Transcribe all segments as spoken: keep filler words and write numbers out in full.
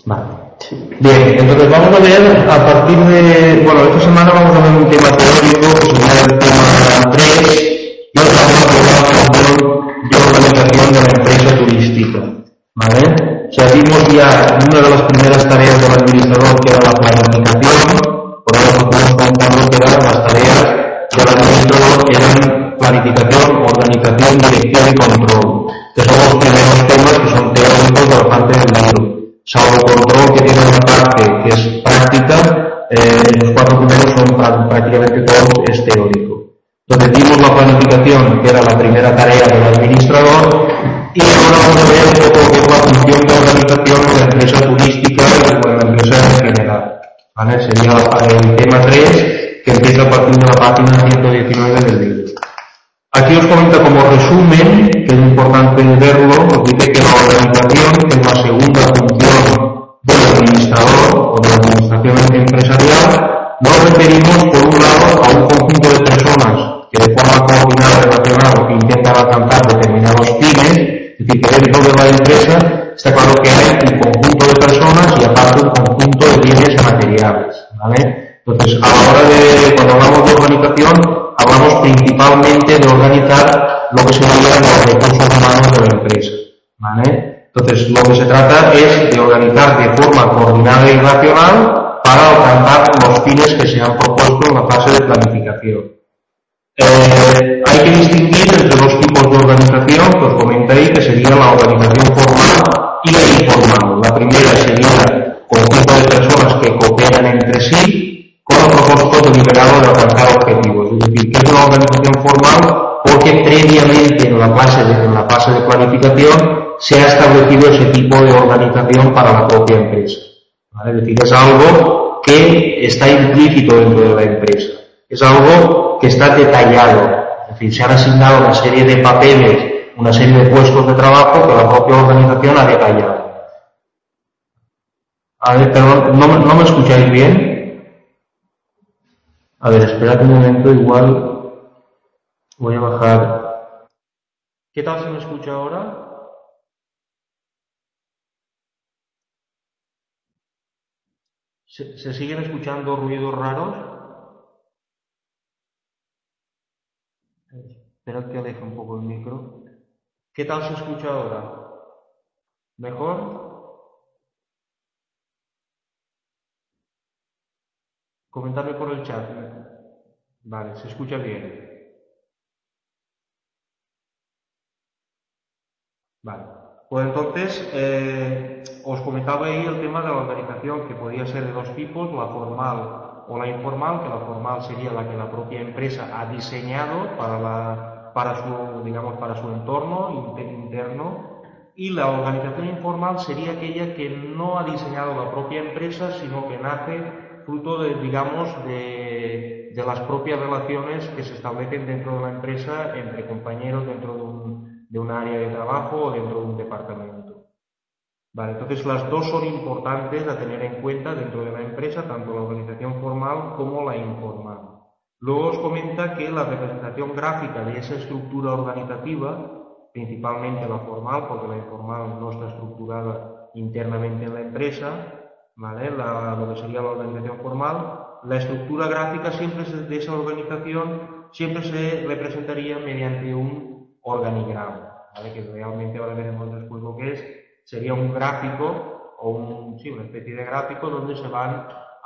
Vale. Bien, entonces vamos a ver a partir de... Bueno, esta semana vamos a ver un tema teórico que sería el tema tres y ahora vamos a hablar de organización de la empresa turística. ¿Vale? O sea, vimos ya una de las primeras tareas del administrador que era la planificación, por lo que estamos contando que eran las tareas del administrador que eran planificación, organización, dirección y control, que son los primeros temas que son teóricos de la parte del libro. Salvo control, que tiene una parte que es práctica, eh, los cuatro primeros son prácticamente todo es teórico. Entonces vimos la planificación, que era la primera tarea del administrador, y ahora vamos a ver un poco qué es la función de organización en la empresa turística o en la empresa en general. ¿Vale? Sería el tema tres, que empieza a partir de la página ciento diecinueve del libro. Aquí os comenta como resumen, que es importante verlo, os dice que la organización, que es la segunda función del administrador o de la administración empresarial, nos referimos por un lado a un conjunto de personas que de forma coordinada y relacionada intentan alcanzar determinados fines, es decir, que dentro de la empresa está claro que hay un conjunto de personas y aparte un conjunto de bienes materiales, ¿vale? Entonces, a la hora de, cuando hablamos de organización, hablamos principalmente de organizar lo que se llama los recursos humanos de la empresa, ¿vale? Entonces, lo que se trata es de organizar de forma coordinada y racional para alcanzar los fines que se han propuesto en la fase de planificación. Eh, hay que distinguir entre dos tipos de organización que os comenté ahí, que sería la organización formal y la informal. La primera sería conjunto de personas que cooperan entre sí con el propósito deliberado de alcanzar objetivos. Es decir, que es una organización formal porque previamente en la fase de, en la fase de planificación se ha establecido ese tipo de organización para la propia empresa, ¿vale? Es decir, es algo que está implícito dentro de la empresa, es algo que está detallado, es decir, se han asignado una serie de papeles, una serie de puestos de trabajo que la propia organización ha detallado. A ver, perdón, ¿no, no me escucháis bien? A ver, esperad un momento, igual voy a bajar. ¿Qué tal se me escucha ahora? ¿Se, se siguen escuchando ruidos raros? Esperad que aleje un poco el micro. ¿Qué tal se escucha ahora? ¿Mejor? Comentadme por el chat. Vale, se escucha bien. Vale. Pues entonces, eh, os comentaba ahí el tema de la organización, que podía ser de dos tipos, la formal o la informal, que la formal sería la que la propia empresa ha diseñado para, la, para, su, digamos, para su entorno interno, y la organización informal sería aquella que no ha diseñado la propia empresa, sino que nace fruto de, digamos, de, de las propias relaciones que se establecen dentro de la empresa entre compañeros dentro de un de un área de trabajo o dentro de un departamento. Vale, entonces las dos son importantes a tener en cuenta dentro de la empresa, tanto la organización formal como la informal. Luego os comenta que la representación gráfica de esa estructura organizativa, principalmente la formal, porque la informal no está estructurada internamente en la empresa, ¿vale? La, lo que sería la organización formal, la estructura gráfica siempre de esa organización siempre se representaría mediante un organigrama, ¿vale? Que realmente ahora veremos después lo que es, sería un gráfico o un, sí, una especie de gráfico donde se van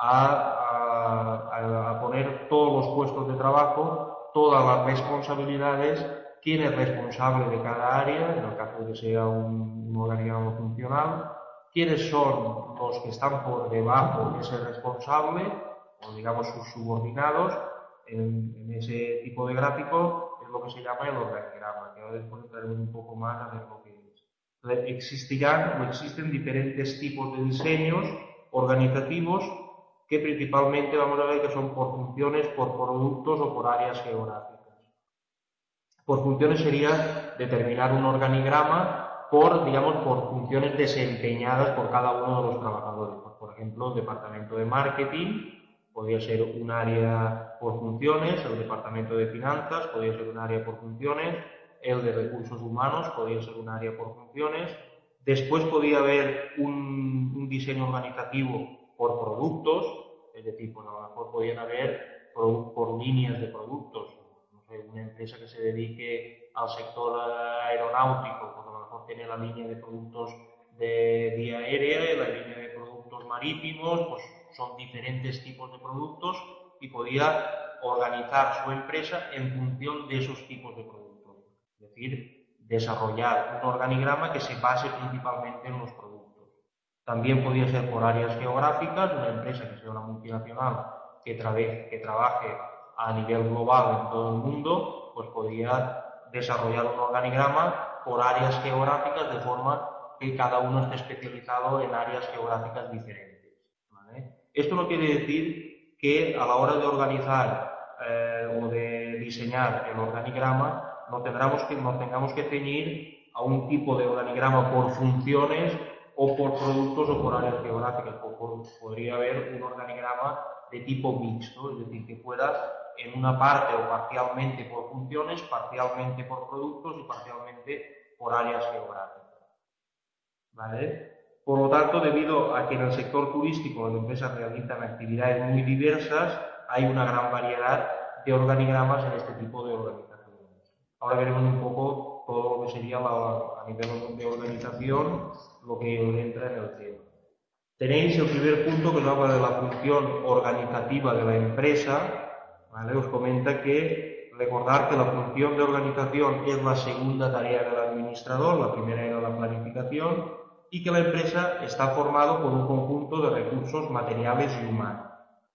a, a, a poner todos los puestos de trabajo, todas las responsabilidades, quién es responsable de cada área, en el caso de que sea un, un organigrama funcional, quiénes son los que están por debajo de ese responsable, o digamos sus subordinados, en, en ese tipo de gráfico es lo que se llama el organigrama, que ahora después entraremos un poco más a ver lo que es. Entonces, existirán o existen diferentes tipos de diseños organizativos que principalmente vamos a ver que son por funciones, por productos o por áreas geográficas. Por funciones sería determinar un organigrama por, digamos, por funciones desempeñadas por cada uno de los trabajadores. Por ejemplo, el departamento de marketing podría ser un área por funciones, el departamento de finanzas podría ser un área por funciones, el de recursos humanos podría ser un área por funciones, Después podía haber un, un diseño organizativo por productos, es decir, pues a lo mejor podían haber por, por líneas de productos. No sé, una empresa que se dedique al sector aeronáutico, pues a lo mejor tiene la línea de productos de vía aérea y la línea de productos marítimos, pues son diferentes tipos de productos y podía organizar su empresa en función de esos tipos de productos. Es decir, desarrollar un organigrama que se base principalmente en los productos. También podía ser por áreas geográficas, una empresa que sea una multinacional que, trabe, que trabaje a nivel global en todo el mundo, pues podía desarrollar un organigrama por áreas geográficas de forma que cada uno esté especializado en áreas geográficas diferentes, ¿vale? Esto no quiere decir que a la hora de organizar eh, o de diseñar el organigrama no tengamos que, nos tengamos que ceñir a un tipo de organigrama por funciones o por productos o por áreas geográficas. Por, por, podría haber un organigrama de tipo mixto, es decir, que fuera en una parte o parcialmente por funciones, parcialmente por productos y parcialmente por áreas geográficas. ¿Vale? Por lo tanto, debido a que en el sector turístico las empresas realizan actividades muy diversas, hay una gran variedad de organigramas en este tipo de organizaciones. Ahora veremos un poco todo lo que sería la, a nivel de organización, lo que entra en el tema. Tenéis el primer punto que nos habla de la función organizativa de la empresa, ¿vale? Os comenta que recordar que la función de organización es la segunda tarea del administrador, la primera era la planificación, y que la empresa está formada por un conjunto de recursos materiales y humanos.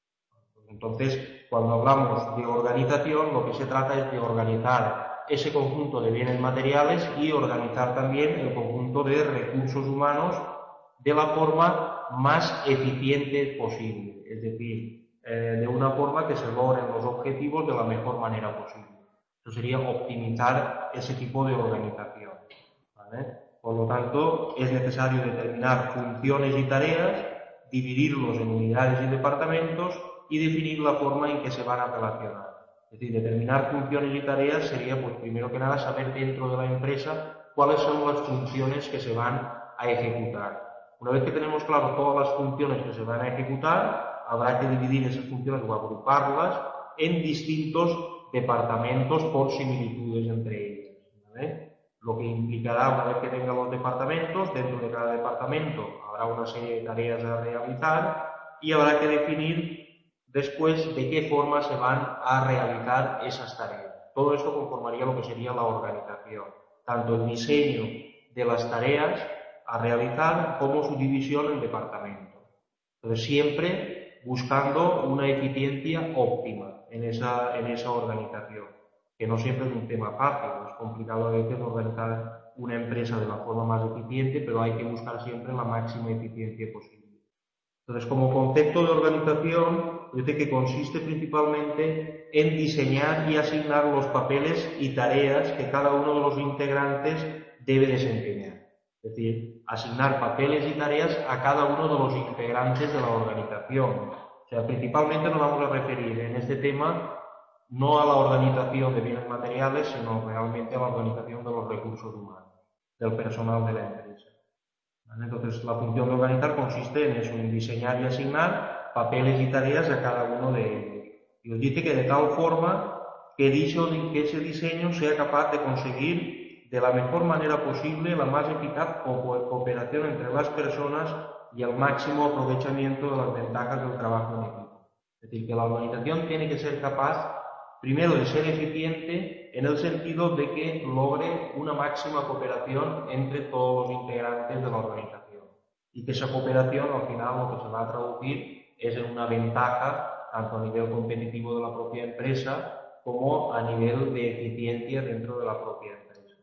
Entonces, cuando hablamos de organización, lo que se trata es de organizar ese conjunto de bienes materiales y organizar también el conjunto de recursos humanos de la forma más eficiente posible, es decir, eh, de una forma que se logren los objetivos de la mejor manera posible. Eso sería optimizar ese tipo de organización, ¿vale? Por lo tanto, es necesario determinar funciones y tareas, dividirlos en unidades y departamentos y definir la forma en que se van a relacionar. Es decir, determinar funciones y tareas sería, pues primero que nada, saber dentro de la empresa cuáles son las funciones que se van a ejecutar. Una vez que tenemos claro todas las funciones que se van a ejecutar, habrá que dividir esas funciones o agruparlas en distintos departamentos por similitudes entre ellas, ¿vale? Lo que implicará, una vez que tenga los departamentos, dentro de cada departamento habrá una serie de tareas a realizar y habrá que definir después de qué forma se van a realizar esas tareas. Todo esto conformaría lo que sería la organización, tanto el diseño de las tareas a realizar como su división en departamentos. Entonces, siempre buscando una eficiencia óptima en esa, en esa organización, que no siempre es un tema fácil, es complicado a veces organizar una empresa de la forma más eficiente, pero hay que buscar siempre la máxima eficiencia posible. Entonces, como concepto de organización, dice que consiste principalmente en diseñar y asignar los papeles y tareas que cada uno de los integrantes debe desempeñar. Es decir, asignar papeles y tareas a cada uno de los integrantes de la organización. O sea, principalmente nos vamos a referir en este tema no a la organización de bienes materiales, sino realmente a la organización de los recursos humanos, del personal de la empresa. ¿Vale? Entonces, la función de organizar consiste en eso, en diseñar y asignar papeles y tareas a cada uno de ellos. Y os dice que de tal forma que, dicho, que ese diseño sea capaz de conseguir de la mejor manera posible la más eficaz cooperación entre las personas y el máximo aprovechamiento de las ventajas del trabajo en equipo. Es decir, que la organización tiene que ser capaz primero de ser eficiente en el sentido de que logre una máxima cooperación entre todos los integrantes de la organización y que esa cooperación al final lo que se va a traducir es en una ventaja tanto a nivel competitivo de la propia empresa como a nivel de eficiencia dentro de la propia empresa.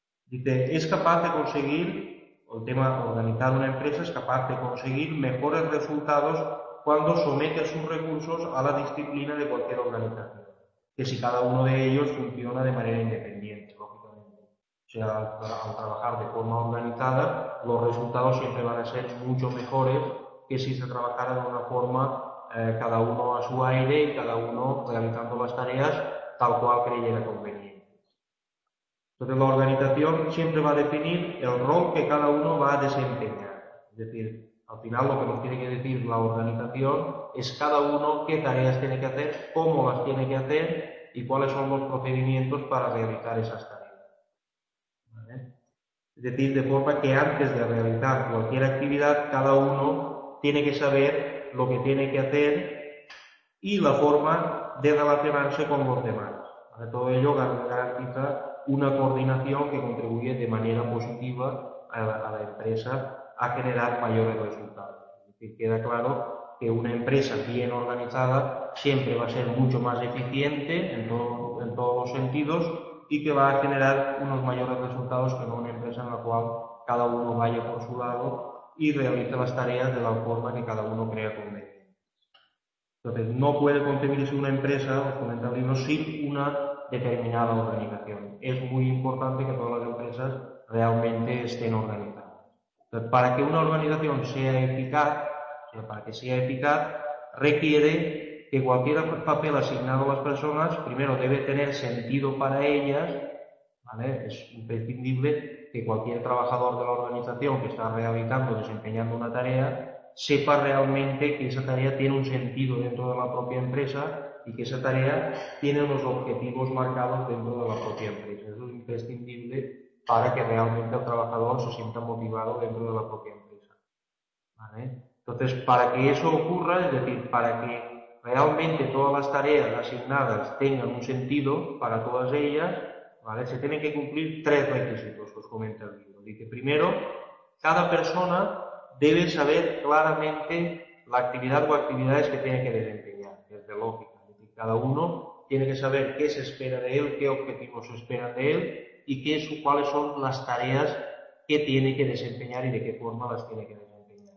Dice, es capaz de conseguir, el tema de organizar una empresa es capaz de conseguir mejores resultados cuando somete sus recursos a la disciplina de cualquier organización, que si cada uno de ellos funciona de manera independiente, lógicamente. O sea, al, al trabajar de forma organizada, los resultados siempre van a ser mucho mejores que si se trabajara de una forma eh, cada uno a su aire y cada uno realizando las tareas tal cual creyera conveniente. Entonces la organización siempre va a definir el rol que cada uno va a desempeñar. Es decir, al final lo que nos tiene que decir la organización es cada uno qué tareas tiene que hacer, cómo las tiene que hacer y cuáles son los procedimientos para realizar esas tareas. ¿Vale? Es decir, de forma que antes de realizar cualquier actividad, cada uno tiene que saber lo que tiene que hacer y la forma de relacionarse con los demás. ¿Vale? Todo ello garantiza una coordinación que contribuye de manera positiva a la, a la empresa a generar mayores resultados. Es decir, queda claro que una empresa bien organizada siempre va a ser mucho más eficiente en, todo, en todos los sentidos y que va a generar unos mayores resultados que no una empresa en la cual cada uno vaya por su lado y realice las tareas de la forma que cada uno crea conveniente. Entonces, no puede concebirse una empresa, os comenta el libro, sin una determinada organización. Es muy importante que todas las empresas realmente estén organizadas. Entonces, para que una organización sea eficaz, o sea, para que sea eficaz, requiere que cualquier papel asignado a las personas, primero debe tener sentido para ellas, ¿vale? Es imprescindible que cualquier trabajador de la organización que está realizando, desempeñando una tarea, sepa realmente que esa tarea tiene un sentido dentro de la propia empresa y que esa tarea tiene unos objetivos marcados dentro de la propia empresa. Eso es imprescindible para que realmente el trabajador se sienta motivado dentro de la propia empresa. ¿Vale? Entonces, para que eso ocurra, es decir, para que realmente todas las tareas asignadas tengan un sentido para todas ellas, ¿vale? Se tienen que cumplir tres requisitos que os comenta el libro. Dice, primero, cada persona debe saber claramente la actividad o actividades que tiene que desempeñar, desde lógica. Es decir, cada uno tiene que saber qué se espera de él, qué objetivos se esperan de él y qué, cuáles son las tareas que tiene que desempeñar y de qué forma las tiene que desempeñar.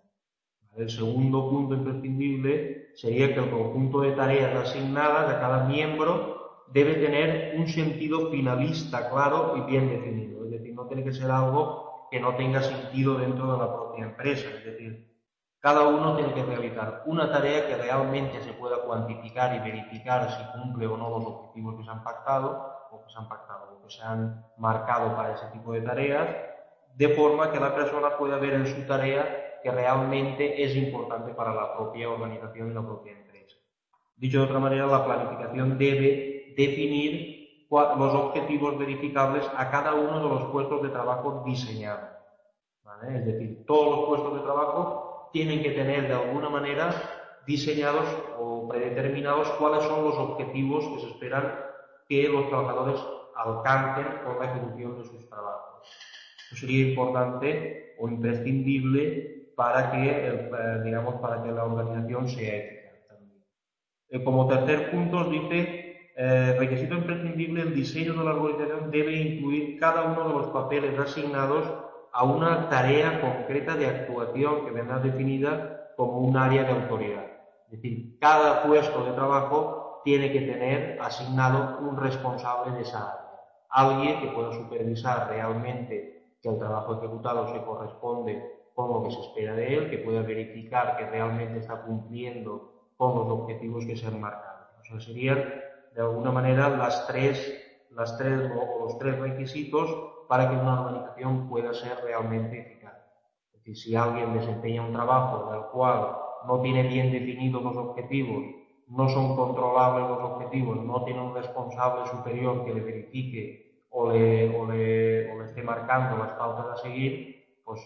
El segundo punto imprescindible sería que el conjunto de tareas asignadas a cada miembro debe tener un sentido finalista claro y bien definido. Es decir, no tiene que ser algo que no tenga sentido dentro de la propia empresa. Es decir, cada uno tiene que realizar una tarea que realmente se pueda cuantificar y verificar si cumple o no los objetivos que se han pactado o que se han pactado o que se han marcado para ese tipo de tareas, de forma que la persona pueda ver en su tarea que realmente es importante para la propia organización y la propia empresa. Dicho de otra manera, la planificación debe definir los objetivos verificables a cada uno de los puestos de trabajo diseñados. ¿Vale? Es decir, todos los puestos de trabajo tienen que tener de alguna manera diseñados o predeterminados cuáles son los objetivos que se esperan que los trabajadores alcancen con la ejecución de sus trabajos. Eso sería importante o imprescindible para que, eh, digamos, para que la organización sea eficaz también. Eh, como tercer punto os dice, eh, requisito imprescindible, el diseño de la organización debe incluir cada uno de los papeles asignados a una tarea concreta de actuación que vendrá definida como un área de autoridad. Es decir, cada puesto de trabajo tiene que tener asignado un responsable de esa área. Alguien que pueda supervisar realmente que el trabajo ejecutado se corresponde con lo que se espera de él, que pueda verificar que realmente está cumpliendo con los objetivos que se han marcado. O sea, serían, de alguna manera, las tres, las tres, o los tres requisitos para que una organización pueda ser realmente eficaz. Es decir, si alguien desempeña un trabajo del cual no tiene bien definidos los objetivos, no son controlables los objetivos, no tiene un responsable superior que le verifique o le, o le, o le esté marcando las pautas a seguir, pues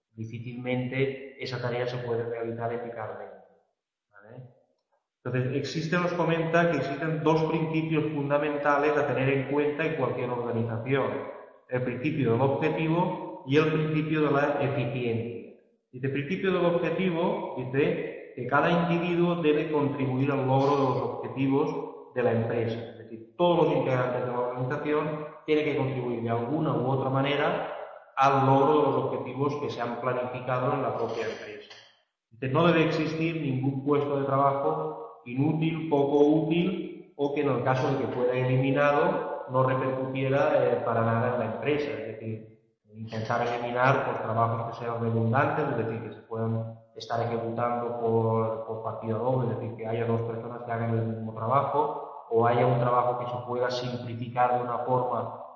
difícilmente esa tarea se puede realizar eficazmente. ¿Vale? Entonces, existen, nos comenta que existen dos principios fundamentales a tener en cuenta en cualquier organización. El principio del objetivo y el principio de la eficiencia. Dice, el principio del objetivo dice que cada individuo debe contribuir al logro de los objetivos de la empresa. Es decir, todos los integrantes de la organización tienen que contribuir de alguna u otra manera al logro de los objetivos que se han planificado en la propia empresa. Dice, no debe existir ningún puesto de trabajo inútil, poco útil o que en el caso de que fuera eliminado no repercutiera eh, para nada en la empresa. Es decir, intentar eliminar pues, trabajos que sean redundantes, es decir, que se puedan estar ejecutando por, por partida doble, es decir, que haya dos personas que hagan el mismo trabajo o haya un trabajo que se pueda simplificar de una forma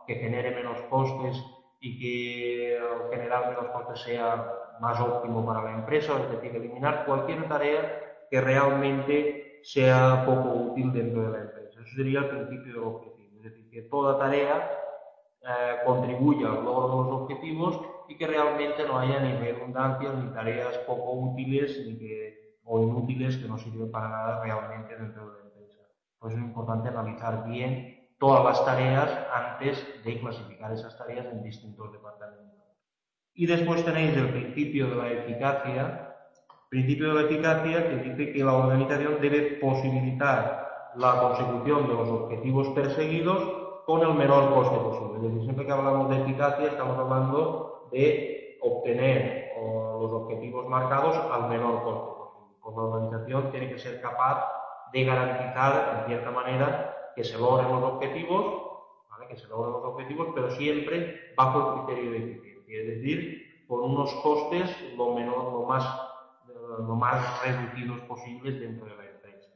que genere menos costes y que al generar menos costes sea más óptimo para la empresa, es decir, eliminar cualquier tarea que realmente sea poco útil dentro de la empresa. Eso sería el principio del objetivo, es decir, que toda tarea eh, contribuya al logro de los objetivos y que realmente no haya ni redundancias ni tareas poco útiles ni que, o inútiles que no sirven para nada realmente dentro de la empresa. Por eso es importante analizar bien todas las tareas antes de clasificar esas tareas en distintos departamentos. Y después tenéis el principio de la eficacia, principio de la eficacia que dice que la organización debe posibilitar la consecución de los objetivos perseguidos con el menor coste posible. Es decir, siempre que hablamos de eficacia estamos hablando de obtener o, los objetivos marcados al menor coste posible. Pues la organización tiene que ser capaz de garantizar, en cierta manera, que se logren los objetivos, ¿vale? que se logren los objetivos, pero siempre bajo el criterio de eficiencia, es decir, con unos costes lo menor, lo más, lo más reducidos posibles dentro de la empresa.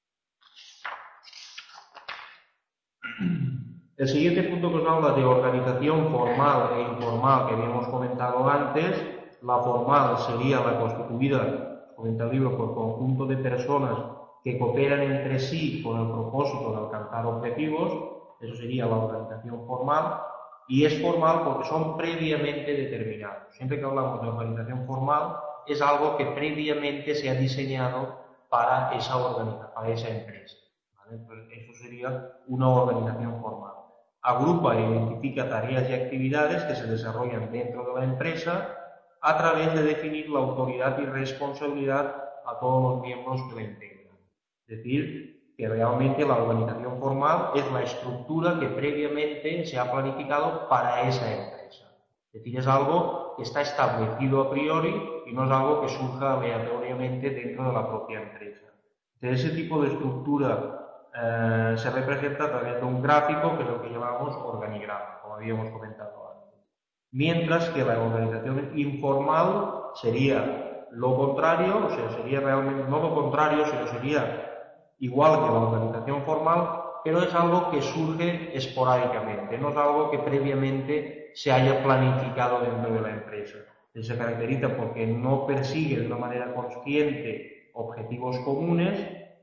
El siguiente punto que os habla de organización formal e informal que habíamos comentado antes. La formal sería la constituida, comenta el libro, por conjunto de personas que cooperan entre sí con el propósito de alcanzar objetivos. Eso sería la organización formal. Y es formal porque son previamente determinados. Siempre que hablamos de organización formal, es algo que previamente se ha diseñado para esa organización, para esa empresa. ¿Vale? Pues eso sería una organización formal. Agrupa e identifica tareas y actividades que se desarrollan dentro de la empresa a través de definir la autoridad y responsabilidad a todos los miembros que la integran. Es decir, que realmente la organización formal es la estructura que previamente se ha planificado para esa empresa. Es decir, es algo que está establecido a priori y no es algo que surja aleatoriamente dentro de la propia empresa. Entonces, ese tipo de estructura eh, se representa a través de un gráfico que es lo que llamamos organigrama, como habíamos comentado antes. Mientras que la organización informal sería lo contrario, o sea, sería realmente no lo contrario, sino sería igual que la organización formal, pero es algo que surge esporádicamente, no es algo que previamente se haya planificado dentro de la empresa. Se caracteriza porque no persigue de una manera consciente objetivos comunes,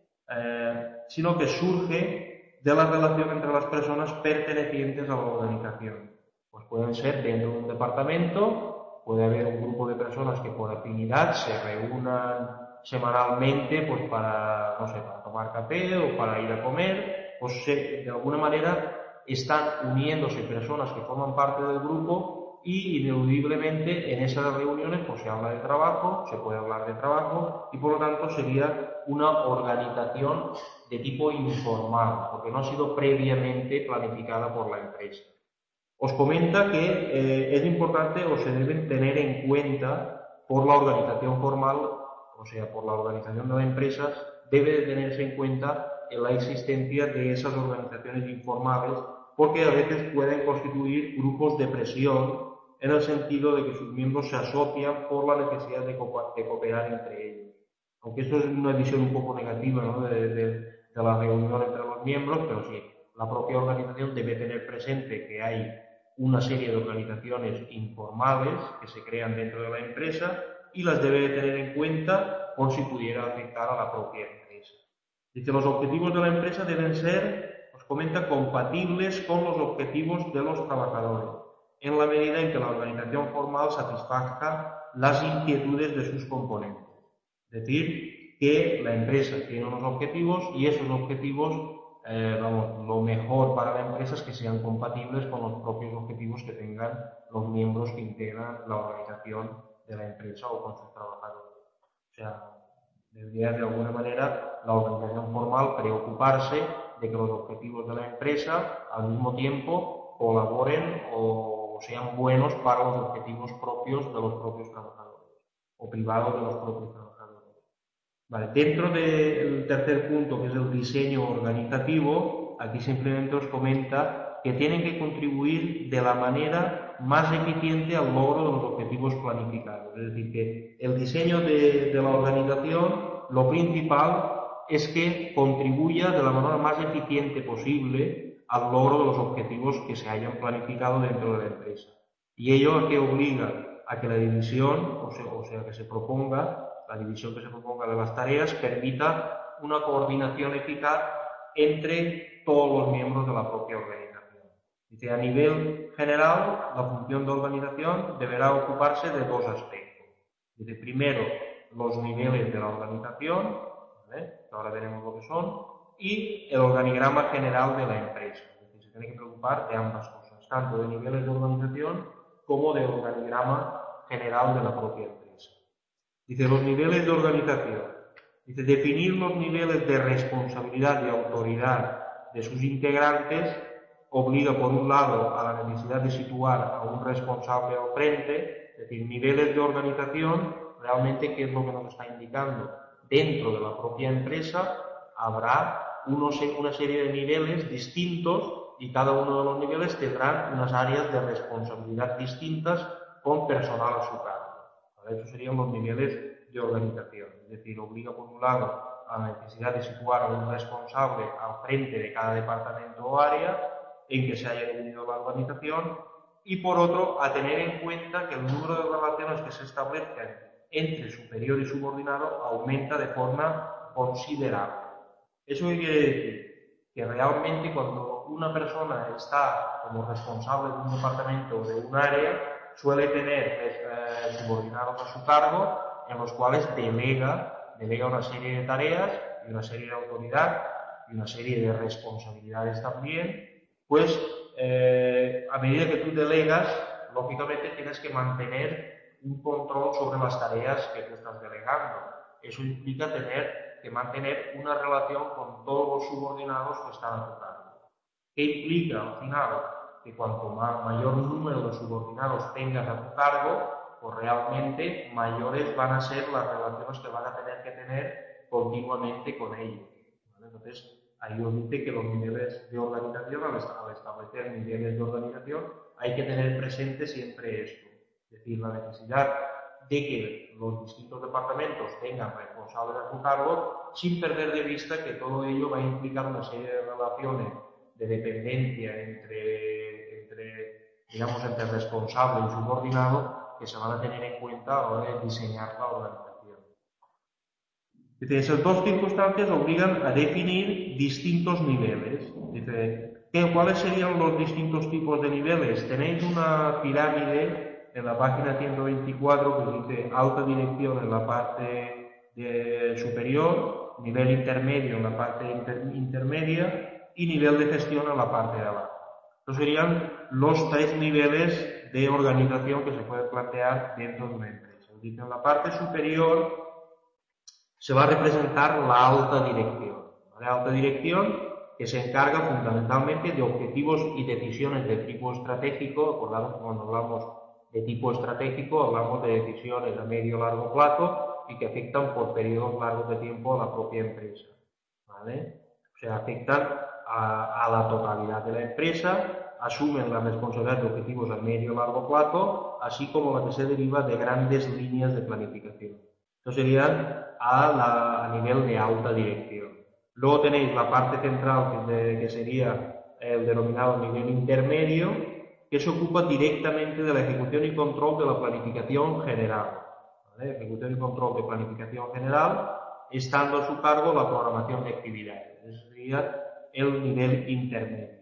eh, sino que surge de la relación entre las personas pertenecientes a la organización. Pues pueden ser dentro de un departamento, puede haber un grupo de personas que por afinidad se reúnan semanalmente pues para, no sé, para tomar café o para ir a comer, pues se, de alguna manera están uniéndose personas que forman parte del grupo y ineludiblemente en esas reuniones pues se habla de trabajo, se puede hablar de trabajo y por lo tanto sería una organización de tipo informal, porque no ha sido previamente planificada por la empresa. Os comenta que eh, es importante o se deben tener en cuenta por la organización formal, o sea, por la organización de la empresa, debe de tenerse en cuenta la existencia de esas organizaciones informales, porque a veces pueden constituir grupos de presión en el sentido de que sus miembros se asocian por la necesidad de, co de cooperar entre ellos. Aunque esto es una visión un poco negativa, ¿no?, de, de, de la reunión entre los miembros, pero sí, la propia organización debe tener presente que hay una serie de organizaciones informales que se crean dentro de la empresa y las debe tener en cuenta por si pudiera afectar a la propia empresa. Dice, los objetivos de la empresa deben ser, os comenta, compatibles con los objetivos de los trabajadores, en la medida en que la organización formal satisfaga las inquietudes de sus componentes. Es decir, que la empresa tiene unos objetivos y esos objetivos Eh, vamos, lo mejor para la empresa es que sean compatibles con los propios objetivos que tengan los miembros que integran la organización de la empresa o con sus trabajadores. O sea, debería de alguna manera la organización formal preocuparse de que los objetivos de la empresa al mismo tiempo colaboren o sean buenos para los objetivos propios de los propios trabajadores o privados de los propios trabajadores. Vale, dentro del tercer punto, que es el diseño organizativo, aquí simplemente os comenta que tienen que contribuir de la manera más eficiente al logro de los objetivos planificados. Es decir, que el diseño de, de la organización, lo principal es que contribuya de la manera más eficiente posible al logro de los objetivos que se hayan planificado dentro de la empresa. Y ello a que obliga a que la división, o sea, o sea, que se proponga, la división que se proponga de las tareas, permita una coordinación eficaz entre todos los miembros de la propia organización. Dice, a nivel general, la función de organización deberá ocuparse de dos aspectos. Dice, primero, los niveles de la organización, ¿vale? Ahora veremos lo que son, y el organigrama general de la empresa. Es decir, se tiene que preocupar de ambas cosas, tanto de niveles de organización como de organigrama general de la propia empresa. Dice, los niveles de organización. Dice, definir los niveles de responsabilidad y autoridad de sus integrantes obliga, por un lado, a la necesidad de situar a un responsable al frente, es decir, niveles de organización, realmente, ¿qué es lo que nos está indicando? Dentro de la propia empresa habrá unos, una serie de niveles distintos y cada uno de los niveles tendrá unas áreas de responsabilidad distintas con personal a su cargo. ¿Vale? Esos serían los niveles de organización. Es decir, obliga por un lado a la necesidad de situar a un responsable al frente de cada departamento o área en que se haya dividido la organización y por otro a tener en cuenta que el número de relaciones que se establezcan entre superior y subordinado aumenta de forma considerable. ¿Eso qué quiere decir? Que realmente cuando una persona está como responsable de un departamento o de un área, suele tener eh, subordinados a su cargo en los cuales delega, delega una serie de tareas y una serie de autoridad y una serie de responsabilidades también, pues eh, a medida que tú delegas, lógicamente tienes que mantener un control sobre las tareas que tú estás delegando. Eso implica tener que mantener una relación con todos los subordinados que están a tu cargo. ¿Qué implica al final? Que cuanto más, mayor número de subordinados tengas a tu cargo, pues realmente mayores van a ser las relaciones que van a tener que tener continuamente con ellos. ¿Vale? Entonces, ahí os dice que los niveles de organización, al establecer niveles de organización, hay que tener presente siempre esto. Es decir, la necesidad de que los distintos departamentos tengan responsables a su cargo, sin perder de vista que todo ello va a implicar una serie de relaciones de dependencia entre, entre, digamos, entre responsable y subordinado que se van a tener en cuenta a la hora de diseñar la organización. Dice, esas dos circunstancias obligan a definir distintos niveles. Dice, ¿qué, ¿cuáles serían los distintos tipos de niveles? Tenéis una pirámide en la página ciento veinticuatro que dice alta dirección en la parte de superior, nivel intermedio en la parte inter, intermedia y nivel de gestión en la parte de abajo. Estos serían los tres niveles de organización que se puede plantear dentro de una empresa. Dice, en la parte superior se va a representar la alta dirección. La alta dirección que se encarga fundamentalmente de objetivos y decisiones de tipo estratégico. Acordamos que cuando hablamos de tipo estratégico hablamos de decisiones a medio o largo plazo y que afectan por periodos largos de tiempo a la propia empresa. ¿Vale? O sea, afectan a, a la totalidad de la empresa, asumen la responsabilidad de objetivos a medio o largo plazo, así como la que se deriva de grandes líneas de planificación. Esto serían a, la, a nivel de alta dirección. Luego tenéis la parte central, que, de, que sería el denominado nivel intermedio, que se ocupa directamente de la ejecución y control de la planificación general. ¿Vale? Ejecución y control de planificación general, estando a su cargo la programación de actividades. Ese sería el nivel intermedio.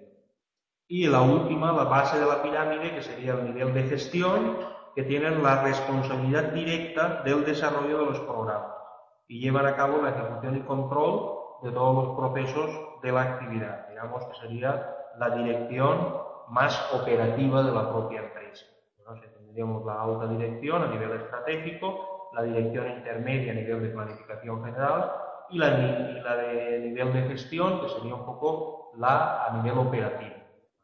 Y la última, la base de la pirámide, que sería el nivel de gestión, que tienen la responsabilidad directa del desarrollo de los programas y llevan a cabo la ejecución y control de todos los procesos de la actividad. Digamos que sería la dirección más operativa de la propia empresa. Entonces, tendríamos la alta dirección a nivel estratégico, la dirección intermedia a nivel de planificación general y la, y la de nivel de gestión, que sería un poco la a nivel operativo.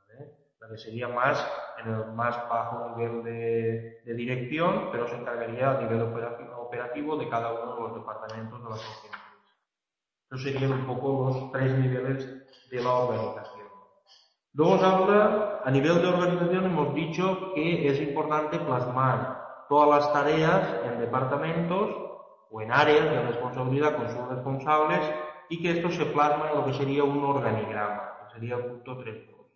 La que sería más en el más bajo nivel de, de dirección, pero se encargaría a nivel operativo, operativo de cada uno de los departamentos de la propia empresa. Estos serían un poco los tres niveles de la organización. Luego os habla, a nivel de organización hemos dicho que es importante plasmar todas las tareas en departamentos o en áreas de responsabilidad con sus responsables y que esto se plasma en lo que sería un organigrama, que sería el punto tres punto dos.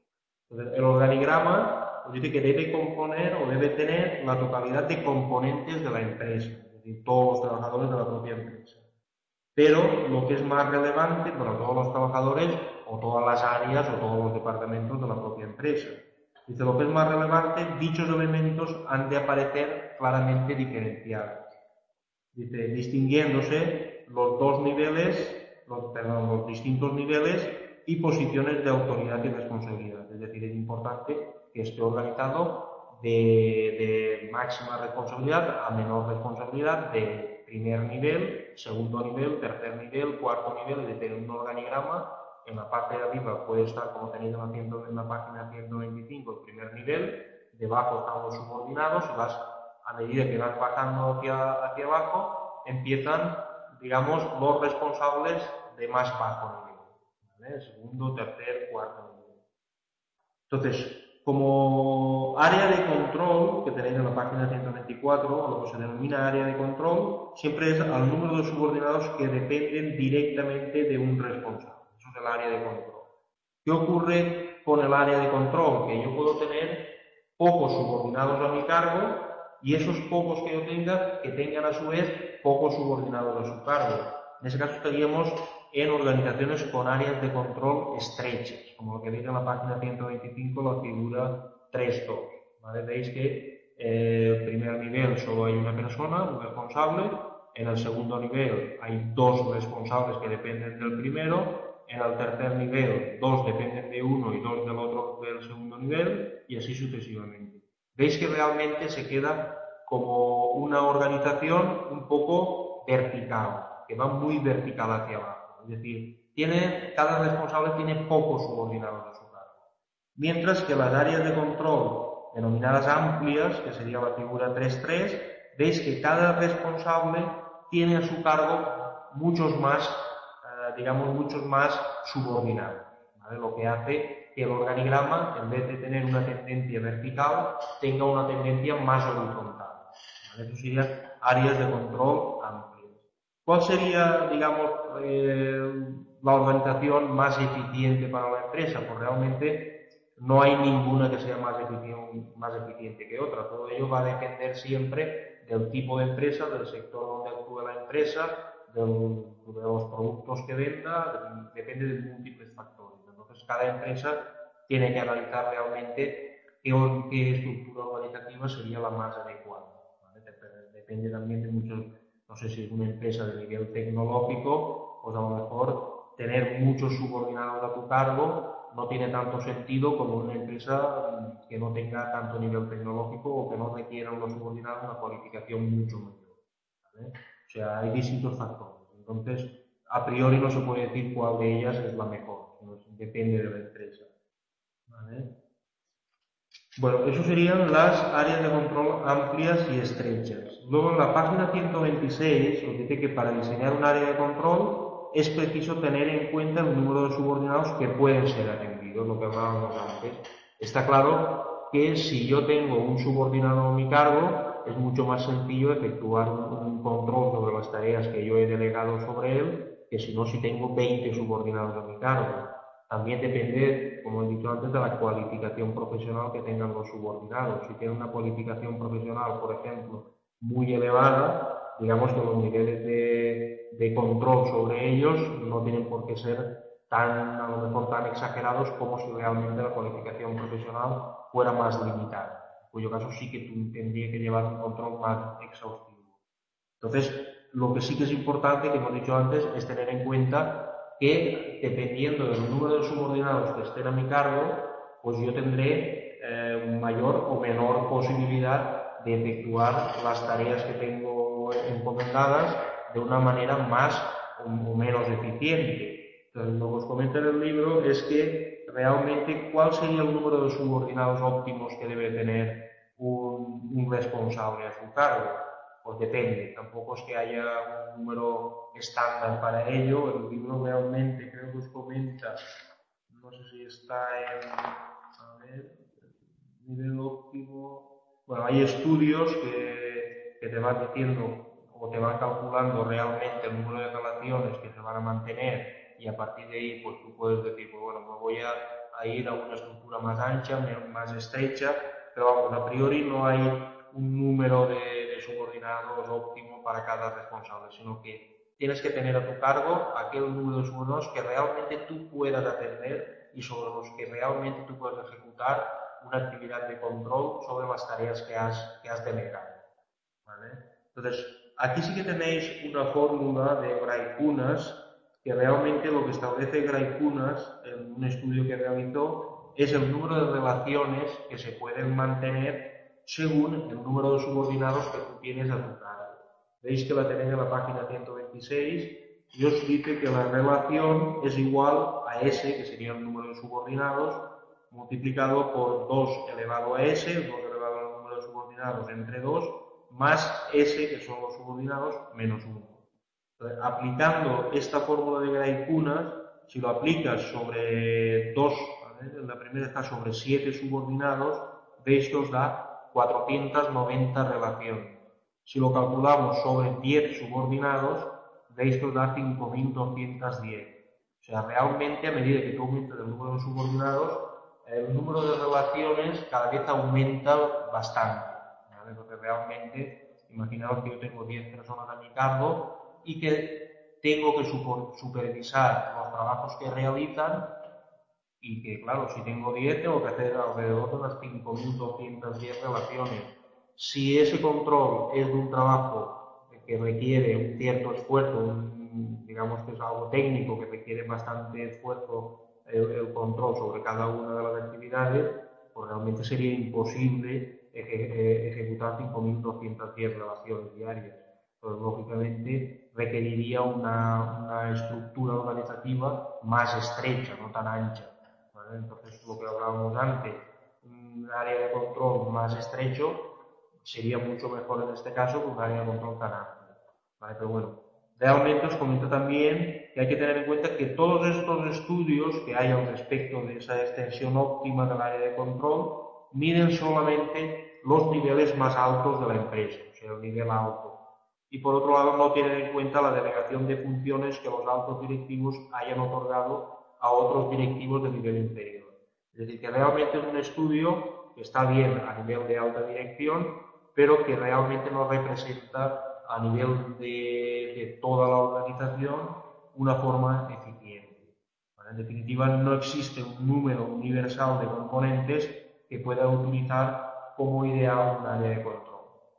Entonces, el organigrama nos dice que debe componer o debe tener la totalidad de componentes de la empresa, es decir, todos los trabajadores de la propia empresa. Pero lo que es más relevante, bueno, todos los trabajadores o todas las áreas o todos los departamentos de la propia empresa. Dice, lo que es más relevante, dichos elementos han de aparecer claramente diferenciados. Dice, distinguiéndose los dos niveles, los, perdón, los distintos niveles y posiciones de autoridad y responsabilidad. Es decir, es importante que esté organizado de, de máxima responsabilidad a menor responsabilidad, de primer nivel, segundo nivel, tercer nivel, cuarto nivel, es decir, un organigrama. En la parte de arriba puede estar, como tenéis en la, ciento, en la página ciento veinticinco, el primer nivel, debajo están los subordinados, y vas, a medida que vas bajando hacia, hacia abajo, empiezan, digamos, los responsables de más bajo nivel, ¿vale? Segundo, tercer, cuarto nivel. Entonces, como área de control, que tenéis en la página ciento veinticuatro, lo que se denomina área de control, siempre es al número de subordinados que dependen directamente de un responsable. Eso es el área de control. ¿Qué ocurre con el área de control? Que yo puedo tener pocos subordinados a mi cargo y esos pocos que yo tenga, que tengan a su vez pocos subordinados a su cargo. En ese caso estaríamos en organizaciones con áreas de control estrechas, como lo que veis en la página ciento veinticinco, la figura tres punto dos. ¿Vale? Veis que eh, el primer nivel solo hay una persona, un responsable. En el segundo nivel hay dos responsables que dependen del primero. En el tercer nivel, dos dependen de uno y dos del otro del segundo nivel, y así sucesivamente. Veis que realmente se queda como una organización un poco vertical, que va muy vertical hacia abajo. Es decir, tiene, cada responsable tiene pocos subordinados a su cargo. Mientras que las áreas de control denominadas amplias, que sería la figura tres punto tres, veis que cada responsable tiene a su cargo muchos más, eh, digamos, muchos más subordinados, ¿vale? Lo que hace que el organigrama, en vez de tener una tendencia vertical, tenga una tendencia más horizontal, ¿vale? Eso serían áreas de control amplias. ¿Cuál sería, digamos, eh, la organización más eficiente para la empresa? Pues realmente no hay ninguna que sea más eficiente, más eficiente que otra. Todo ello va a depender siempre del tipo de empresa, del sector donde actúa la empresa, del, de los productos que venda, depende de múltiples factores. Entonces, cada empresa tiene que analizar realmente qué, qué estructura organizativa sería la más adecuada, ¿vale? Depende también de muchos, no sé si es una empresa de nivel tecnológico, pues a lo mejor tener muchos subordinados a tu cargo no tiene tanto sentido como una empresa que no tenga tanto nivel tecnológico o que no requieran los subordinados una cualificación mucho mayor, ¿vale? O sea, hay distintos factores. Entonces, a priori no se puede decir cuál de ellas es la mejor, sino depende de la empresa, ¿vale? Bueno, eso serían las áreas de control amplias y estrechas. Luego en la página ciento veintiséis os dice que para diseñar un área de control es preciso tener en cuenta el número de subordinados que pueden ser atendidos, lo que hablábamos antes. Está claro que si yo tengo un subordinado a mi cargo, es mucho más sencillo efectuar un control sobre las tareas que yo he delegado sobre él, que si no, si tengo veinte subordinados a mi cargo. También depende, como he dicho antes, de la cualificación profesional que tengan los subordinados. Si tienen una cualificación profesional, por ejemplo, muy elevada, digamos que los niveles de, de control sobre ellos no tienen por qué ser tan, a lo mejor tan exagerados como si realmente la cualificación profesional fuera más limitada, en cuyo caso sí que tú tendría que llevar un control más exhaustivo. Entonces, lo que sí que es importante, que hemos dicho antes, es tener en cuenta que dependiendo del número de subordinados que estén a mi cargo, pues yo tendré eh, mayor o menor posibilidad de efectuar las tareas que tengo encomendadas de una manera más o menos eficiente. Entonces, lo que os comenta en el libro es que realmente cuál sería el número de subordinados óptimos que debe tener un, un responsable a su cargo. Pues depende, tampoco es que haya un número estándar para ello. El libro realmente creo que os comenta, no sé si está en, a ver, nivel óptimo. Bueno, hay estudios que, que te van diciendo o te van calculando realmente el número de relaciones que se van a mantener, y a partir de ahí pues tú puedes decir, pues bueno, me voy a, a ir a una estructura más ancha, más estrecha, pero vamos, a priori no hay un número de, de subordinados óptimo para cada responsable, sino que tienes que tener a tu cargo aquel número de subordinados que realmente tú puedas atender y sobre los que realmente tú puedas ejecutar una actividad de control sobre las tareas que has, que has delegado, ¿vale? Entonces, aquí sí que tenéis una fórmula de Gray-Kunas, que realmente lo que establece Gray-Kunas en un estudio que realizó es el número de relaciones que se pueden mantener según el número de subordinados que tú tienes a tu cargo. Veis que la tenéis en la página ciento veintiséis y os dice que la relación es igual a S, que sería el número de subordinados, multiplicado por dos elevado a S, dos elevado al número de subordinados entre dos, más S, que son los subordinados, menos uno. Entonces, aplicando esta fórmula de Gray-Kunas, si lo aplicas sobre dos, ¿vale? En la primera está sobre siete subordinados, veis que os da cuatrocientas noventa relaciones. Si lo calculamos sobre diez subordinados, veis que os da cinco mil doscientos diez. O sea, realmente a medida que tú aumentas el número de subordinados, el número de relaciones cada vez aumenta bastante, ¿vale? Entonces realmente, imaginaos que yo tengo diez personas a mi cargo y que tengo que supervisar los trabajos que realizan y que, claro, si tengo diez tengo que hacer alrededor de unas cinco mil doscientas diez relaciones. Si ese control es de un trabajo que requiere un cierto esfuerzo, un, digamos que es algo técnico que requiere bastante esfuerzo el, el control sobre cada una de las actividades, pues realmente sería imposible eje, ejecutar cinco mil doscientas diez relaciones diarias. Pues lógicamente requeriría una, una estructura organizativa más estrecha, no tan ancha, ¿vale? Entonces, lo que hablábamos antes, un área de control más estrecho sería mucho mejor en este caso que un área de control tan amplia, ¿vale? Pero bueno, realmente os comento también que hay que tener en cuenta que todos estos estudios que hay al respecto de esa extensión óptima del área de control miden solamente los niveles más altos de la empresa, o sea, el nivel alto. Y por otro lado no tienen en cuenta la delegación de funciones que los altos directivos hayan otorgado a otros directivos de nivel inferior. Es decir, que realmente es un estudio que está bien a nivel de alta dirección, pero que realmente no representa a nivel de, de toda la organización una forma eficiente. ¿Vale? En definitiva, no existe un número universal de componentes que pueda utilizar como ideal un área de control.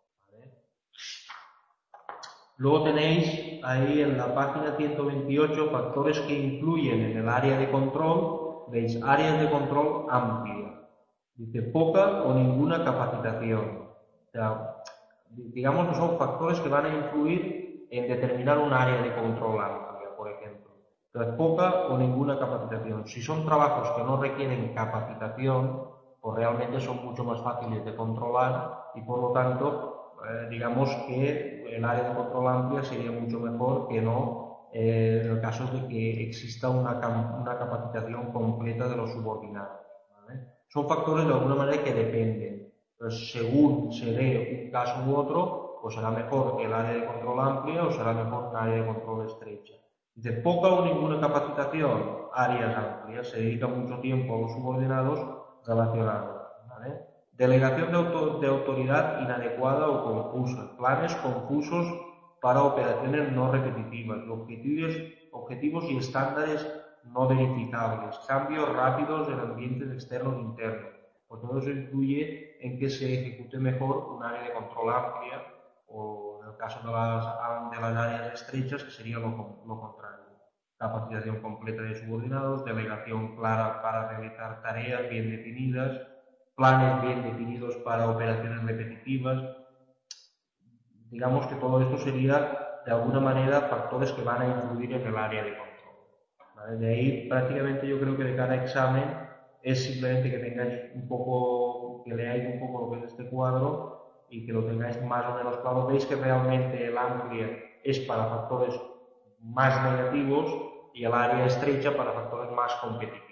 Luego tenéis ahí en la página ciento veintiocho factores que influyen en el área de control. Veis, áreas de control amplia. Dice, poca o ninguna capacitación. O sea, digamos que son factores que van a influir en determinar un área de control amplia, por ejemplo. Entonces, poca o ninguna capacitación. Si son trabajos que no requieren capacitación, pues realmente son mucho más fáciles de controlar y por lo tanto Eh, digamos que el área de control amplia sería mucho mejor que no eh, en el caso de que exista una, una capacitación completa de los subordinados, ¿vale? Son factores de alguna manera que dependen. Entonces, según se dé un caso u otro, pues será mejor el área de control amplia o será mejor un área de control estrecha. De poca o ninguna capacitación, áreas amplias, se dedica mucho tiempo a los subordinados relacionados, ¿vale? Delegación de, auto, de autoridad inadecuada o confusa, planes confusos para operaciones no repetitivas, objetivos, objetivos y estándares no verificables, cambios rápidos en ambientes externos e internos. Pues todo eso influye en que se ejecute mejor un área de control amplia o en el caso de las, de las áreas estrechas, que sería lo, lo contrario. Capacitación completa de subordinados, delegación clara para realizar tareas bien definidas, planes bien definidos para operaciones repetitivas. Digamos que todo esto sería, de alguna manera, factores que van a influir en el área de control, ¿vale? De ahí, prácticamente, yo creo que de cada examen es simplemente que tengáis un poco, que leáis un poco lo que es este cuadro y que lo tengáis más o menos claro. Veis que realmente el amplia es para factores más negativos y el área estrecha para factores más competitivos.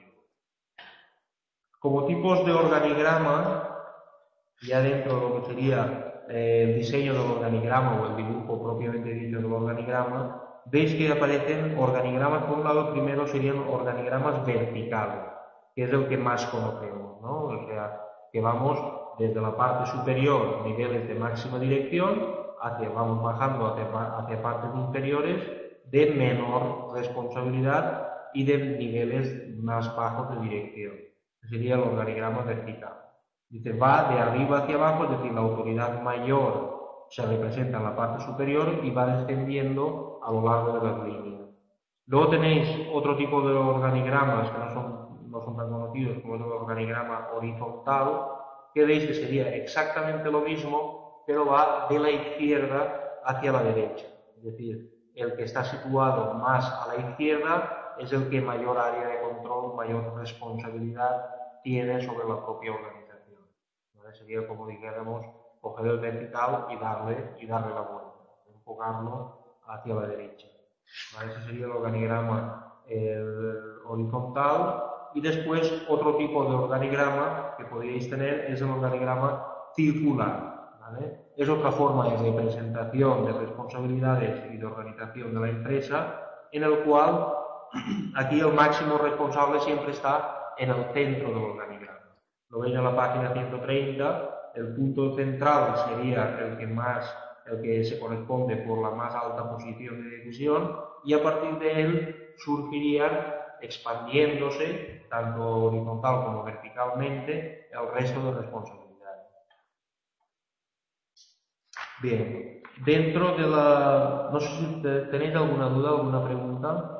Como tipos de organigrama, ya dentro de lo que sería eh, el diseño del organigrama o el dibujo propiamente dicho del organigrama, veis que aparecen organigramas. Por un lado, primero serían organigramas verticales, que es el que más conocemos, ¿no? O sea, que vamos desde la parte superior, niveles de máxima dirección, hacia, vamos bajando hacia, hacia partes inferiores de menor responsabilidad y de niveles más bajos de dirección. Sería el organigrama vertical. Dice, va de arriba hacia abajo, es decir, la autoridad mayor se representa en la parte superior y va descendiendo a lo largo de las líneas. Luego tenéis otro tipo de organigramas que no son, no son tan conocidos, como es el organigrama horizontal, que veis que sería exactamente lo mismo, pero va de la izquierda hacia la derecha. Es decir, el que está situado más a la izquierda es el que mayor área de control, mayor responsabilidad tiene sobre la propia organización. ¿Vale? Sería como dijéramos, coger el vertical y darle, y darle la vuelta, enfocarlo hacia la derecha. ¿Vale? Ese sería el organigrama el horizontal. Y después otro tipo de organigrama que podríais tener es el organigrama circular. ¿Vale? Es otra forma de representación de responsabilidades y de organización de la empresa, en el cual aquí el máximo responsable siempre está en el centro del organigrama. Lo veis en la página ciento treinta, el punto central sería el que más, el que se corresponde por la más alta posición de decisión, y a partir de él surgirían, expandiéndose, tanto horizontal como verticalmente, el resto de responsabilidades. Bien, dentro de la... no sé si tenéis alguna duda, alguna pregunta.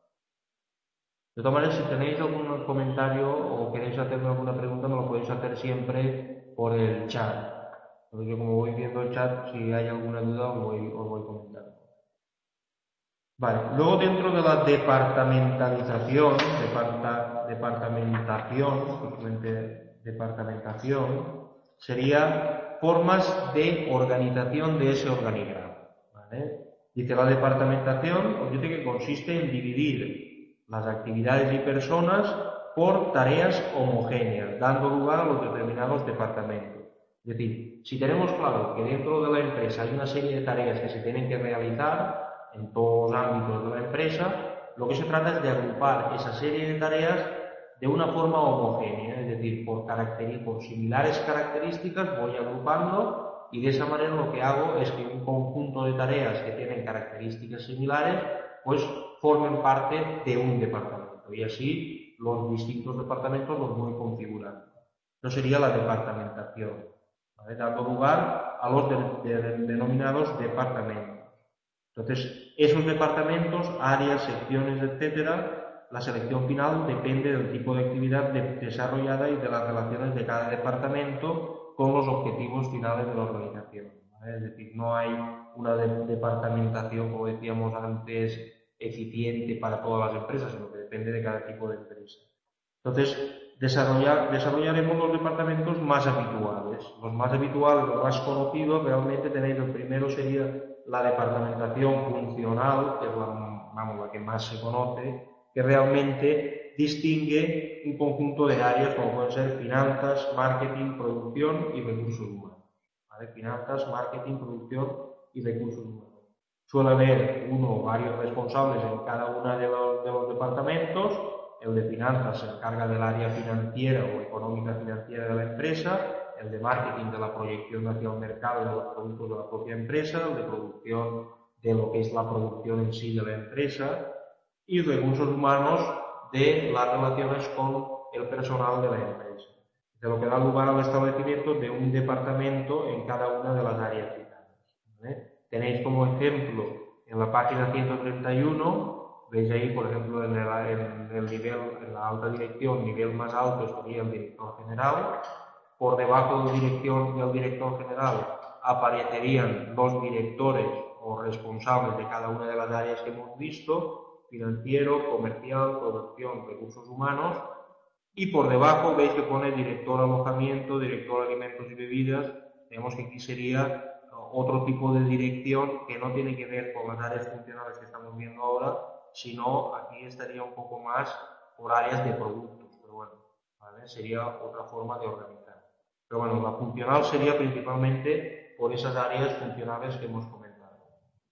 De todas maneras, si tenéis algún comentario o queréis hacerme alguna pregunta, me lo podéis hacer siempre por el chat. Porque yo, como voy viendo el chat, si hay alguna duda os voy, os voy comentando. Vale, luego dentro de la departamentalización, departa, departamentación, justamente departamentación, sería formas de organización de ese organigrama. ¿Vale? Dice, la departamentación os dice que consiste en dividir las actividades y personas por tareas homogéneas, dando lugar a los determinados departamentos. Es decir, si tenemos claro que dentro de la empresa hay una serie de tareas que se tienen que realizar en todos los ámbitos de la empresa, lo que se trata es de agrupar esa serie de tareas de una forma homogénea, es decir, por, por similares características voy agrupando, y de esa manera lo que hago es que un conjunto de tareas que tienen características similares pues formen parte de un departamento, y así los distintos departamentos los voy configurando. Eso sería la departamentación, ¿vale? Dando lugar a los de, de, de, denominados departamentos. Entonces, esos departamentos, áreas, secciones, etcétera, la selección final depende del tipo de actividad de, desarrollada y de las relaciones de cada departamento con los objetivos finales de la organización, ¿vale? Es decir, no hay una de, departamentación, como decíamos antes, eficiente para todas las empresas, sino que depende de cada tipo de empresa. Entonces, desarrollar, desarrollaremos los departamentos más habituales. Los más habituales, los más conocidos, realmente tenéis, el primero sería la departamentación funcional, que es la, vamos, la que más se conoce, que realmente distingue un conjunto de áreas como pueden ser finanzas, marketing, producción y recursos humanos. ¿Vale? Finanzas, marketing, producción y recursos humanos. Suele haber uno o varios responsables en cada uno de los, de los departamentos. El de finanzas se encarga del área financiera o económica financiera de la empresa, el de marketing de la proyección hacia el mercado de los productos de la propia empresa, el de producción de lo que es la producción en sí de la empresa, y recursos humanos de las relaciones con el personal de la empresa. De lo que da lugar al establecimiento de un departamento en cada una de las áreas citadas. ¿Vale? Tenéis como ejemplo en la página ciento treinta y uno, veis ahí, por ejemplo, en el, en el nivel, en la alta dirección, nivel más alto sería el director general. Por debajo del, dirección, del director general aparecerían los directores o responsables de cada una de las áreas que hemos visto: financiero, comercial, producción, recursos humanos. Y por debajo veis que pone director alojamiento, director alimentos y bebidas. Vemos que aquí sería otro tipo de dirección que no tiene que ver con las áreas funcionales que estamos viendo ahora, sino aquí estaría un poco más por áreas de productos, pero bueno, ¿vale? Sería otra forma de organizar. Pero bueno, la funcional sería principalmente por esas áreas funcionales que hemos comentado.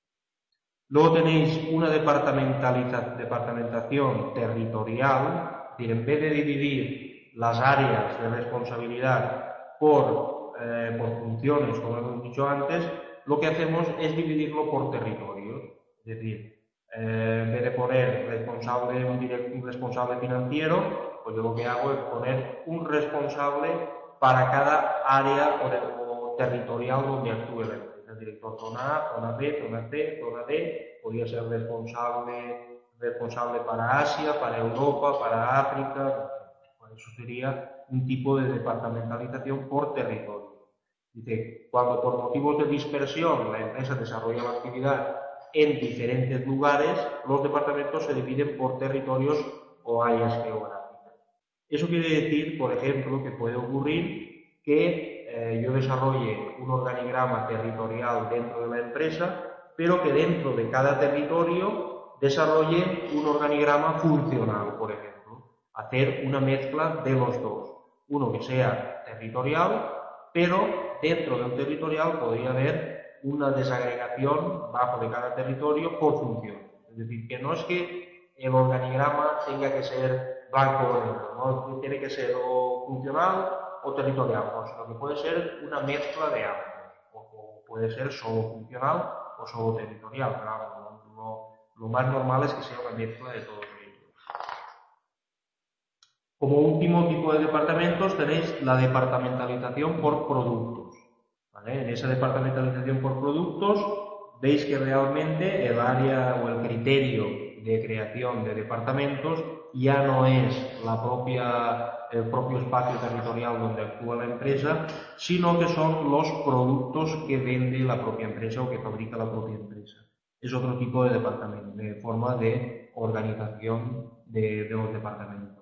Luego tenéis una departamentación territorial, Es decir, en vez de dividir las áreas de responsabilidad por, eh, por funciones, como hemos dicho antes, lo que hacemos es dividirlo por territorios. Es decir, eh, en vez de poner responsable, un, direct, un responsable financiero, pues yo lo que hago es poner un responsable para cada área o, de, o territorial donde actúe la empresa. El director zona A, zona B, zona C, zona D, podría ser responsable, responsable para Asia, para Europa, para África. Eso sería un tipo de departamentalización por territorio. Dice, cuando por motivos de dispersión la empresa desarrolla la actividad en diferentes lugares, los departamentos se dividen por territorios o áreas geográficas. Eso quiere decir, por ejemplo, que puede ocurrir que eh, yo desarrolle un organigrama territorial dentro de la empresa, pero que dentro de cada territorio desarrolle un organigrama funcional, por ejemplo. Hacer una mezcla de los dos. Uno que sea territorial, pero dentro del territorial podría haber una desagregación bajo de cada territorio por función. Es decir, que no es que el organigrama tenga que ser blanco o negro, no tiene que ser o funcional o territorial, no, sino que puede ser una mezcla de ambos, o puede ser solo funcional o solo territorial. Claro, lo, lo más normal es que sea una mezcla de todos ellos. Como último tipo de departamentos tenéis la departamentalización por productos. ¿Vale? En esa departamentalización por productos veis que realmente el área o el criterio de creación de departamentos ya no es la propia, el propio espacio territorial donde actúa la empresa, sino que son los productos que vende la propia empresa o que fabrica la propia empresa. Es otro tipo de departamento, de forma de organización de, de los departamentos.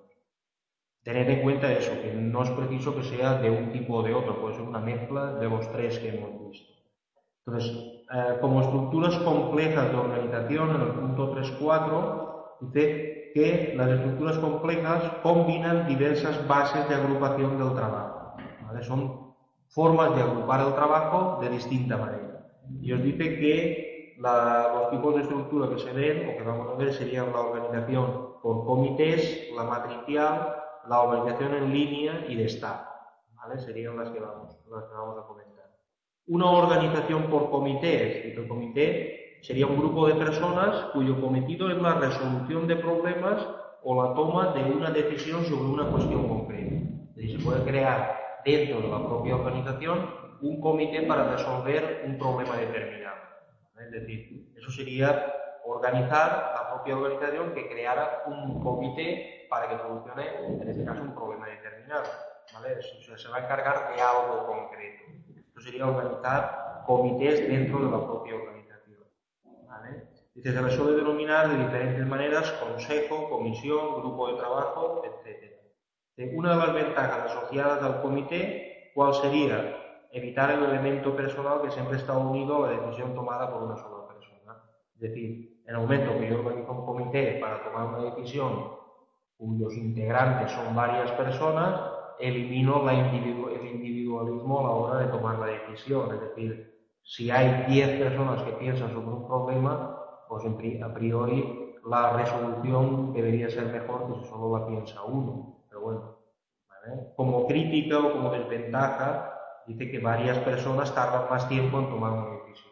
Tened en cuenta eso, que no es preciso que sea de un tipo o de otro, puede ser una mezcla de los tres que hemos visto. Entonces, eh, como estructuras complejas de organización, en el punto tres punto cuatro, dice que las estructuras complejas combinan diversas bases de agrupación del trabajo. ¿Vale? Son formas de agrupar el trabajo de distinta manera. Y os dice que la, los tipos de estructura que se ven, o que vamos a ver, serían la organización por comités, la matricial, la organización en línea y de staff, ¿vale? Serían las que vamos, las que vamos a comentar. Una organización por comité, es decir, el comité sería un grupo de personas cuyo cometido es la resolución de problemas o la toma de una decisión sobre una cuestión concreta. Es decir, se puede crear dentro de la propia organización un comité para resolver un problema determinado, ¿vale? Es decir, eso sería organizar la propia organización que creara un comité para que solucione, en este caso, un problema determinado, ¿vale? O sea, se va a encargar de algo concreto. Esto sería organizar comités dentro de la propia organización, ¿vale? Dice, se les suele denominar de diferentes maneras consejo, comisión, grupo de trabajo, etcétera. Una de las ventajas asociadas al comité, ¿cuál sería? Evitar el elemento personal que siempre está unido a la decisión tomada por una sola persona. Es decir, en el momento que yo organizo un comité para tomar una decisión cuyos integrantes son varias personas, elimino la individu el individualismo a la hora de tomar la decisión. Es decir, si hay diez personas que piensan sobre un problema, pues a priori la resolución debería ser mejor que si solo la piensa uno. Pero bueno, ¿vale? Como crítica o como desventaja, dice que varias personas tardan más tiempo en tomar una decisión,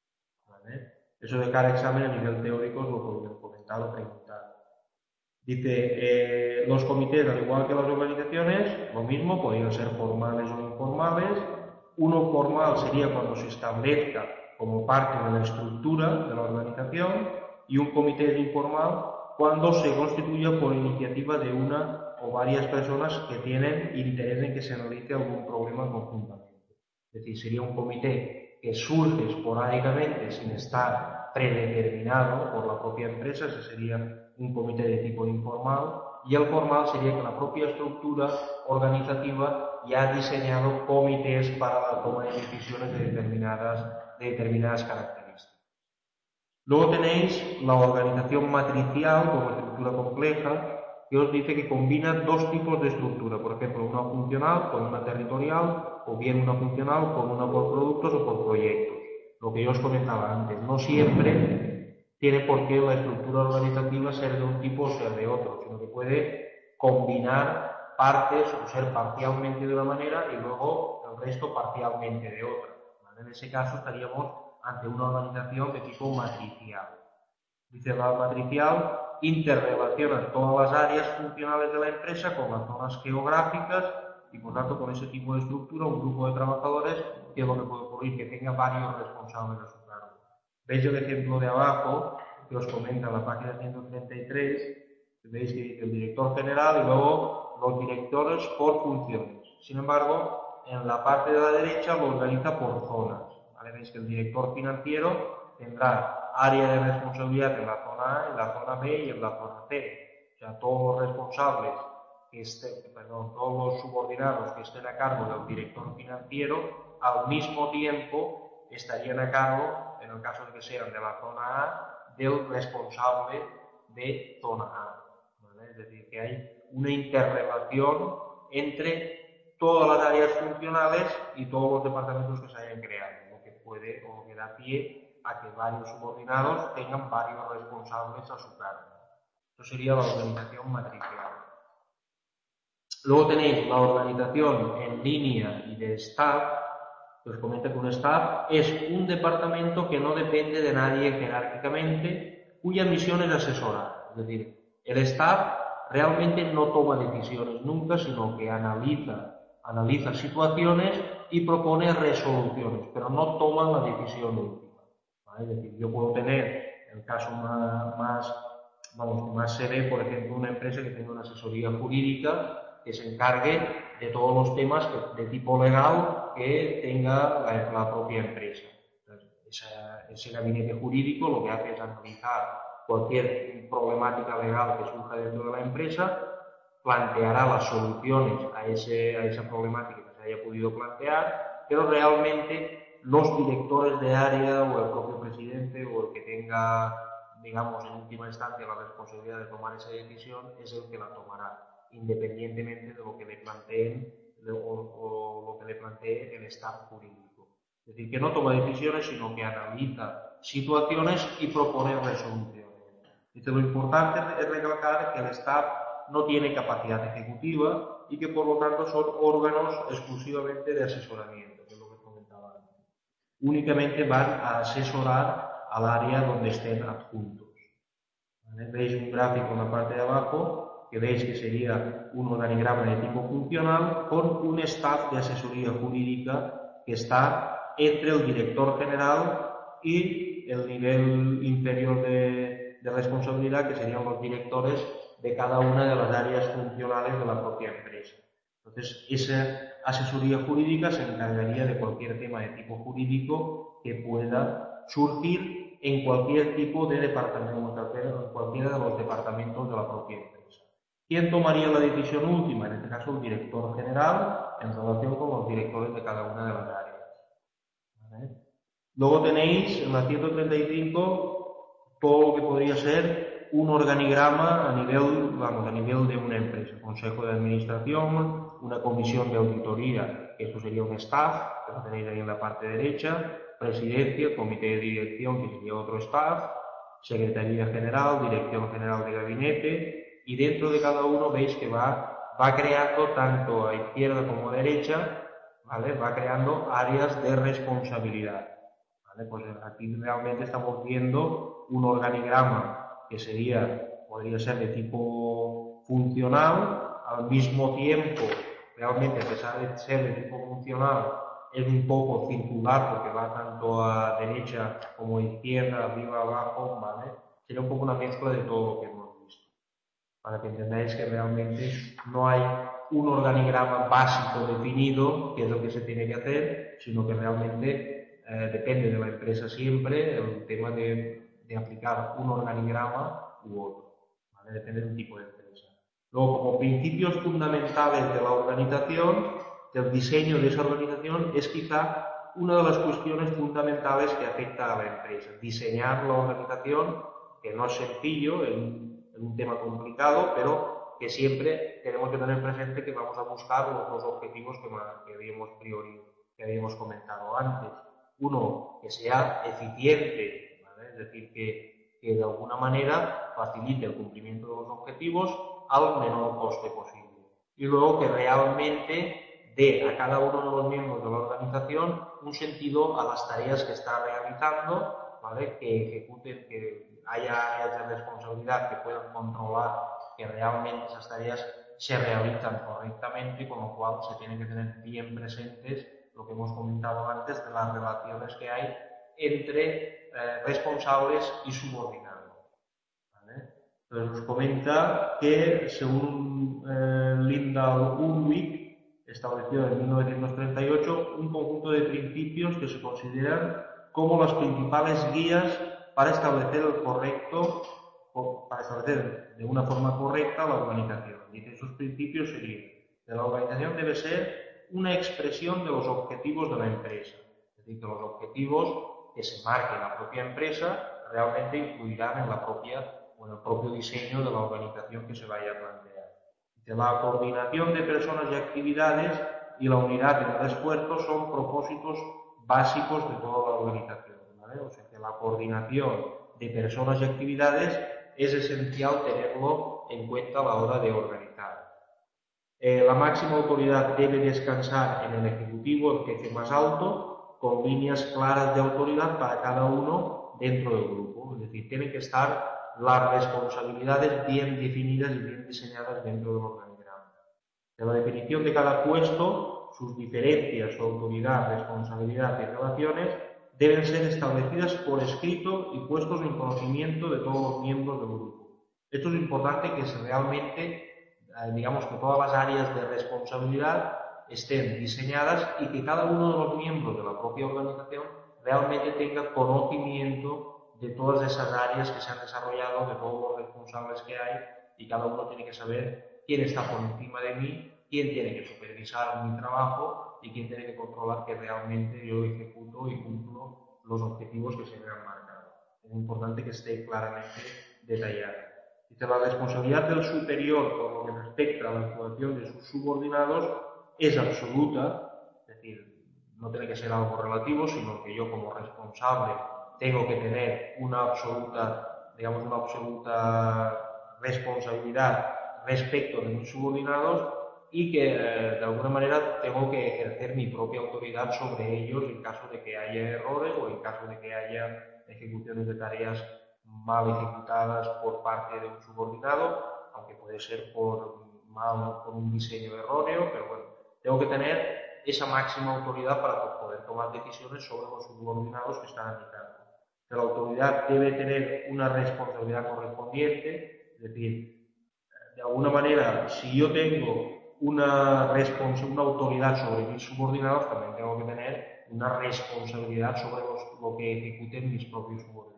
¿vale? Eso de cada examen a nivel teórico os lo podría comentar o preguntar. Dice, eh, los comités, al igual que las organizaciones, lo mismo, podrían ser formales o informales. Uno formal sería cuando se establezca como parte de la estructura de la organización, y un comité es informal cuando se constituya por iniciativa de una o varias personas que tienen interés en que se analice algún problema conjuntamente. Es decir, sería un comité que surge esporádicamente sin estar predeterminado por la propia empresa, ese sería un comité de tipo informal, y el formal sería que la propia estructura organizativa ya ha diseñado comités para la toma de decisiones de determinadas, de determinadas características. Luego tenéis la organización matricial como estructura compleja, que os dice que combina dos tipos de estructura, por ejemplo, una funcional con una territorial, o bien una funcional con una por productos o por proyectos. Lo que yo os comentaba antes, no siempre tiene por qué la estructura organizativa ser de un tipo o ser de otro, sino que puede combinar partes o ser parcialmente de una manera y luego el resto parcialmente de otra. ¿Vale? En ese caso estaríamos ante una organización de tipo matricial. Dice la matricial, interrelaciona todas las áreas funcionales de la empresa con las zonas geográficas y por tanto con ese tipo de estructura un grupo de trabajadores que es lo que puede ocurrir, que tenga varios responsables a su cargo. Veis el ejemplo de abajo que os comenta en la página ciento treinta y tres, veis que dice el director general y luego los directores por funciones. Sin embargo, en la parte de la derecha lo organiza por zonas. ¿Vale? Veis que el director financiero tendrá área de responsabilidad en la zona A, en la zona B y en la zona C. O sea, todos los responsables que estén, perdón, todos los subordinados que estén a cargo del director financiero, al mismo tiempo estarían a cargo, en el caso de que sean de la zona A, del responsable de zona A. ¿Vale? Es decir, que hay una interrelación entre todas las áreas funcionales y todos los departamentos que se hayan creado, lo que puede o lo que da pie a que varios subordinados tengan varios responsables a su cargo. Eso sería la organización matricial. Luego tenéis la organización en línea y de staff, que os comento que un staff es un departamento que no depende de nadie jerárquicamente, cuya misión es asesorar. Es decir, el staff realmente no toma decisiones nunca, sino que analiza, analiza situaciones y propone resoluciones, pero no toma la decisión última. ¿Vale? Es decir, yo puedo tener, en el caso más, más, vamos, más se ve, por ejemplo, una empresa que tenga una asesoría jurídica que se encargue de todos los temas que, de tipo legal que tenga la, la propia empresa. Entonces, esa, ese gabinete jurídico lo que hace es analizar cualquier problemática legal que surja dentro de la empresa, planteará las soluciones a, ese, a esa problemática que se haya podido plantear, pero realmente los directores de área o el propio presidente o el que tenga, digamos, en última instancia la responsabilidad de tomar esa decisión es el que la tomará, independientemente de lo que le planteen o, o lo que le plantee el staff jurídico. Es decir, que no toma decisiones, sino que analiza situaciones y propone resoluciones. Entonces, lo importante es recalcar que el staff no tiene capacidad ejecutiva y que, por lo tanto, son órganos exclusivamente de asesoramiento, que es lo que comentaba antes. Únicamente van a asesorar al área donde estén adjuntos. ¿Vale? Veis un gráfico en la parte de abajo que veis que sería un organigrama de tipo funcional con un staff de asesoría jurídica que está entre el director general y el nivel inferior de, de responsabilidad, que serían los directores de cada una de las áreas funcionales de la propia empresa. Entonces, esa asesoría jurídica se encargaría de cualquier tema de tipo jurídico que pueda surgir en cualquier tipo de departamento, en cualquiera de los departamentos de la propia empresa. ¿Quién tomaría la decisión última? En este caso, el director general en relación con los directores de cada una de las áreas. ¿Vale? Luego tenéis en la ciento treinta y cinco todo lo que podría ser un organigrama a nivel, vamos, a nivel de una empresa. Consejo de administración, una comisión de auditoría, que eso sería un staff, que lo tenéis ahí en la parte derecha, presidencia, comité de dirección, que sería otro staff, secretaría general, dirección general de gabinete, y dentro de cada uno veis que va, va creando tanto a izquierda como a derecha, ¿vale? Va creando áreas de responsabilidad. ¿Vale? Pues aquí realmente estamos viendo un organigrama que sería, podría ser de tipo funcional, al mismo tiempo, realmente a pesar de ser de tipo funcional, es un poco circular porque va tanto a derecha como a izquierda, arriba, abajo, ¿vale? Sería un poco una mezcla de todo lo que hemos visto, para que entendáis que realmente no hay un organigrama básico definido, que es lo que se tiene que hacer, sino que realmente Eh, depende de la empresa siempre el tema de, de aplicar un organigrama u otro, ¿vale? Depende del tipo de empresa. Luego, como principios fundamentales de la organización, del diseño de esa organización, es quizá una de las cuestiones fundamentales que afecta a la empresa. Diseñar la organización, que no es sencillo, es un, es un tema complicado, pero que siempre tenemos que tener presente que vamos a buscar los dos objetivos que, que, habíamos, priori, que habíamos comentado antes. Uno, que sea eficiente, ¿vale? Es decir, que, que de alguna manera facilite el cumplimiento de los objetivos, al menor coste posible. Y luego que realmente dé a cada uno de los miembros de la organización un sentido a las tareas que está realizando, ¿vale? Que ejecuten, que haya áreas de responsabilidad que puedan controlar que realmente esas tareas se realizan correctamente, con lo cual se tienen que tener bien presentes lo que hemos comentado antes de las relaciones que hay entre eh, responsables y subordinados. ¿Vale? Entonces nos comenta que según eh, Lindahl Ulrich, establecido en mil novecientos treinta y ocho, un conjunto de principios que se consideran como las principales guías para establecer el correcto, para establecer de una forma correcta la organización. Dice, esos principios serían que la organización debe ser una expresión de los objetivos de la empresa. Es decir, que los objetivos que se marque la propia empresa realmente influirán en la propia o en el propio diseño de la organización que se vaya a plantear. Dice, la coordinación de personas y actividades y la unidad en el esfuerzo son propósitos básicos de toda la organización, ¿vale? O sea que la coordinación de personas y actividades es esencial tenerlo en cuenta a la hora de organizar. Eh, la máxima autoridad debe descansar en el ejecutivo, el jefe más alto, con líneas claras de autoridad para cada uno dentro del grupo. Es decir, tienen que estar las responsabilidades bien definidas y bien diseñadas dentro del organigrama. De la definición de cada puesto, sus diferencias, su autoridad, responsabilidad y relaciones deben ser establecidas por escrito y puestos en conocimiento de todos los miembros del grupo. Esto es importante, que se realmente digamos que todas las áreas de responsabilidad estén diseñadas y que cada uno de los miembros de la propia organización realmente tenga conocimiento de todas esas áreas que se han desarrollado, de todos los responsables que hay, y cada uno tiene que saber quién está por encima de mí, quién tiene que supervisar mi trabajo y quién tiene que controlar que realmente yo ejecuto y cumplo los objetivos que se me han marcado. Es importante que esté claramente detallado. Dice, la responsabilidad del superior por lo que respecta a la actuación de sus subordinados es absoluta, es decir, no tiene que ser algo relativo, sino que yo como responsable tengo que tener una absoluta, digamos, una absoluta responsabilidad respecto de mis subordinados y que eh, de alguna manera tengo que ejercer mi propia autoridad sobre ellos en caso de que haya errores o en caso de que haya ejecuciones de tareas mal ejecutadas por parte de un subordinado, aunque puede ser por, mal, por un diseño erróneo, pero bueno, tengo que tener esa máxima autoridad para poder tomar decisiones sobre los subordinados que están a mi cargo. La autoridad debe tener una responsabilidad correspondiente, es decir, de alguna manera, si yo tengo una, una autoridad sobre mis subordinados, también tengo que tener una responsabilidad sobre los, lo que ejecuten mis propios subordinados.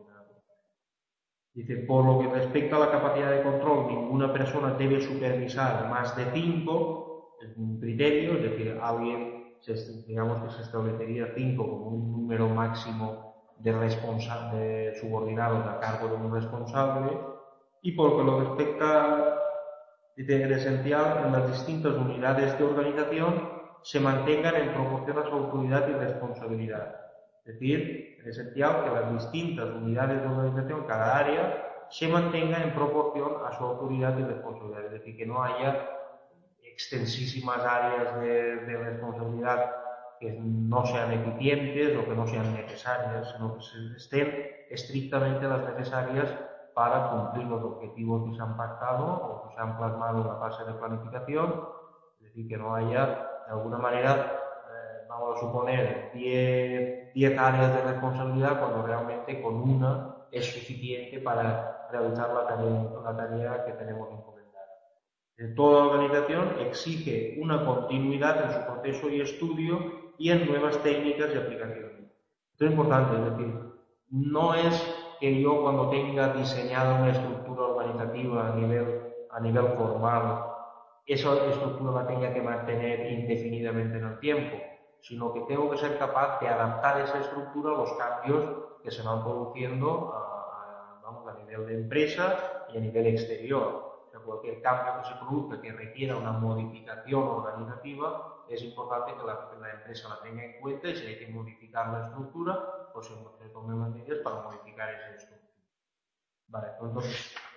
Dice, por lo que respecta a la capacidad de control, ninguna persona debe supervisar más de cinco, es un criterio, es decir, alguien, digamos que se establecería cinco como un número máximo de, de subordinados a cargo de un responsable, y por lo que lo respecta, dice, es esencial en las distintas unidades de organización se mantengan en proporción a su autoridad y responsabilidad. Es decir, es esencial que las distintas unidades de organización, cada área, se mantenga en proporción a su autoridad y responsabilidad. Es decir, que no haya extensísimas áreas de, de responsabilidad que no sean eficientes o que no sean necesarias, sino que se estén estrictamente las necesarias para cumplir los objetivos que se han pactado o que se han plasmado en la fase de planificación. Es decir, que no haya, de alguna manera, vamos a suponer diez áreas de responsabilidad cuando realmente con una es suficiente para realizar la tarea, la tarea que tenemos encomendada. Toda organización exige una continuidad en su proceso y estudio y en nuevas técnicas y aplicaciones. Esto es importante, es decir, no es que yo cuando tenga diseñada una estructura organizativa a nivel, a nivel formal, esa estructura la tenga que mantener indefinidamente en el tiempo, sino que tengo que ser capaz de adaptar esa estructura a los cambios que se van produciendo a, a, vamos, a nivel de empresa y a nivel exterior. O sea, cualquier cambio que se produzca que requiera una modificación organizativa, es importante que la, que la empresa la tenga en cuenta y si hay que modificar la estructura, pues se tome las medidas para modificar esa estructura. Vale, entonces,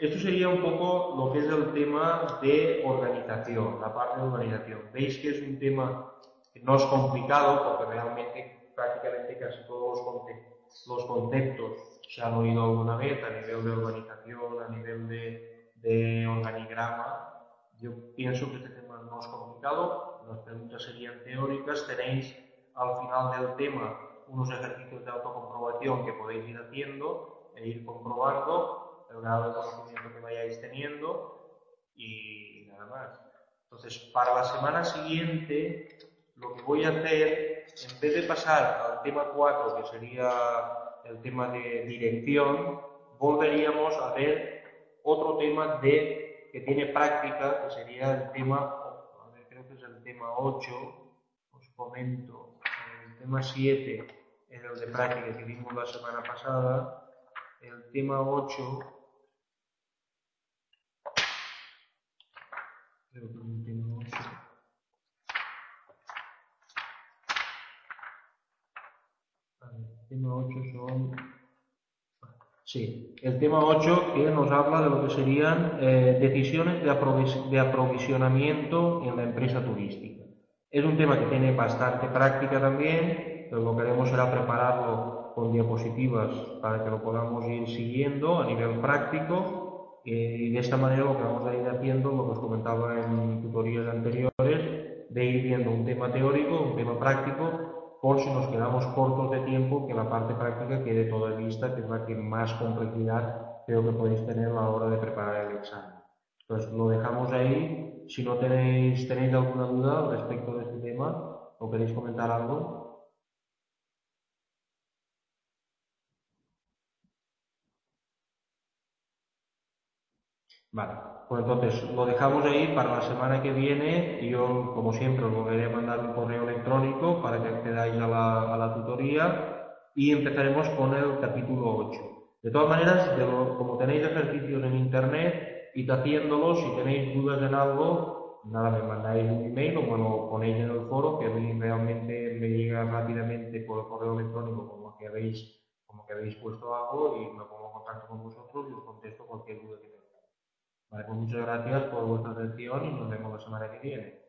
Esto sería un poco lo que es el tema de organización, la parte de organización. Veis que es un tema que no es complicado porque realmente prácticamente casi todos los conceptos, los conceptos se han oído alguna vez a nivel de organización, a nivel de, de organigrama. Yo pienso que este tema no es complicado, las preguntas serían teóricas, tenéis al final del tema unos ejercicios de autocomprobación que podéis ir haciendo e ir comprobando el grado de conocimiento que vayáis teniendo y nada más. Entonces, para la semana siguiente, lo que voy a hacer, en vez de pasar al tema cuatro, que sería el tema de dirección, volveríamos a ver otro tema de que tiene práctica, que sería el tema, a ver, creo que es el tema ocho, os comento, el tema siete es el de práctica que vimos la semana pasada, el tema ocho, creo que es el tema ocho, el tema ocho son... Sí, el tema ocho que nos habla de lo que serían eh, decisiones de, aprovis de aprovisionamiento en la empresa turística. Es un tema que tiene bastante práctica también, pero lo que haremos será prepararlo con diapositivas para que lo podamos ir siguiendo a nivel práctico eh, y de esta manera lo que vamos a ir haciendo, lo que os comentaba en tutorías anteriores, de ir viendo un tema teórico, un tema práctico, por si nos quedamos cortos de tiempo, que la parte práctica quede toda vista, que es la que más complejidad creo que podéis tener a la hora de preparar el examen. Entonces lo dejamos ahí. Si no tenéis, tenéis alguna duda respecto de este tema o queréis comentar algo. Vale, pues entonces lo dejamos ahí para la semana que viene y yo, como siempre, os volveré a mandar un correo electrónico para que accedáis a la, a la tutoría y empezaremos con el capítulo ocho. De todas maneras, de lo, como tenéis ejercicios en internet, id haciéndolos. Si tenéis dudas en algo, nada, me mandáis un email o me lo ponéis en el foro, que a mí realmente me llega rápidamente por el correo electrónico como que habéis, como que habéis puesto algo y me pongo en contacto con vosotros y os contesto cualquier duda que tengáis. Vale, pues muchas gracias por vuestra atención y nos vemos la semana que viene.